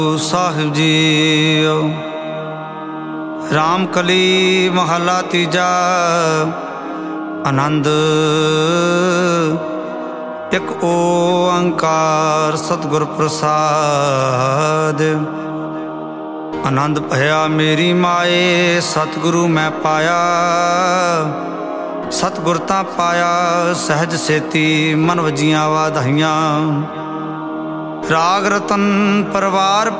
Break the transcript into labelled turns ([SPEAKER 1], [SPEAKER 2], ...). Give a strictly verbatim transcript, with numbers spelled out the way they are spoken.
[SPEAKER 1] ਸਾਹਿਬ ਜੀ। ਰਾਮ ਕਲੀ ਮਹਲਾ ਤੀਜਾ। ਆਨੰਦ ਇੱਕ ਓੰਕਾਰ ਸਤਿਗੁਰ ਪ੍ਰਸਾਦ। ਆਨੰਦ ਭਇਆ ਮੇਰੀ ਮਾਏ ਸਤਿਗੁਰੂ ਮੈਂ ਪਾਇਆ। ਸਤਿਗੁਰ ਤਾਂ ਪਾਇਆ ਸਹਿਜ ਸੇਤੀ ਮਨ ਵਜੀਆਂ ਵਾਧਾਈਆਂ। ਰਾਗ ਰਤਨ ਪਰਿਵਾਰ